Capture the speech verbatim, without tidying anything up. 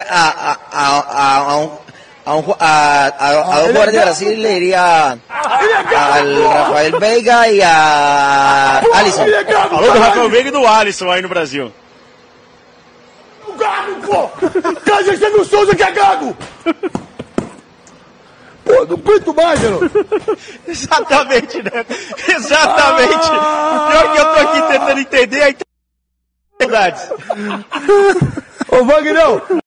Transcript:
a, a, a, a un, a, un, a, a, a dos jugadores de Brasil le diría al Rafael Veiga e a Alisson. Falou do Rafael Veiga e do Alisson aí no Brasil. O Gago, pô! Casa Sérgio Souza que é Gago! Pô, não aguento mais, Geraldo. Exatamente, né? Exatamente. O pior é que eu tô aqui tentando entender, aí tem dificuldades. Ô, Vagnão!